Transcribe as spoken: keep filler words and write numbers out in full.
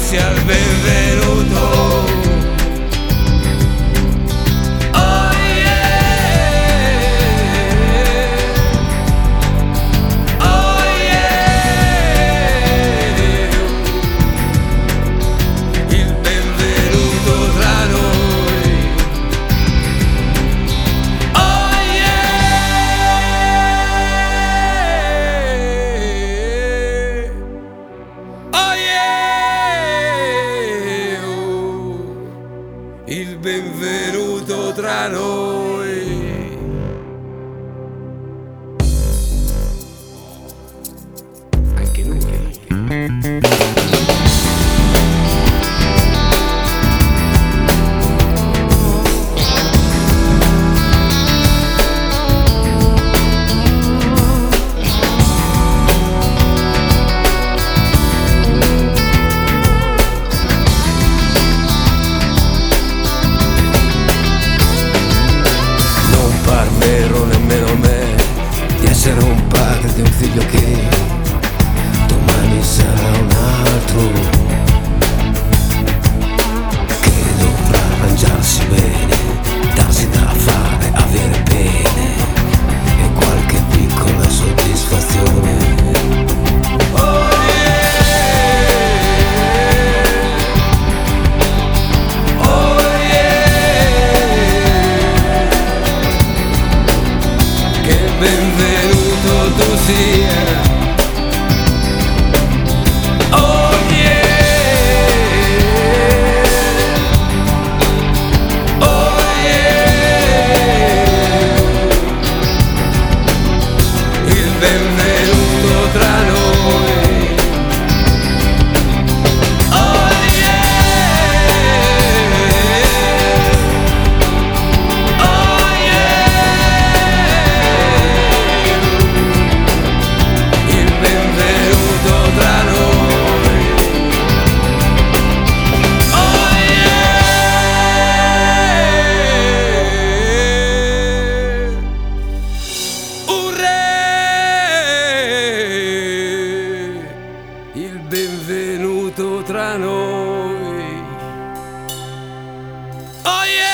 sia il benvenuto. Oh yeah, oh yeah, il benvenuto tra noi. Oh yeah, oh yeah, oh, il benvenuto tra noi. Anche lui. Parlerò nemmeno a me di essere un padre di un figlio che domani sarà un altro, che dovrà arrangiarsi bene, darsi da fare, avere bene e qualche piccola soddisfazione. Oh yeah, oh yeah, che benvenuto tu sia. Oh yeah, oh yeah, il benvenuto tra noi. Oh yeah, oh yeah, il benvenuto tra noi. Oh yeah, un re, il benvenuto tra noi. Oh yeah.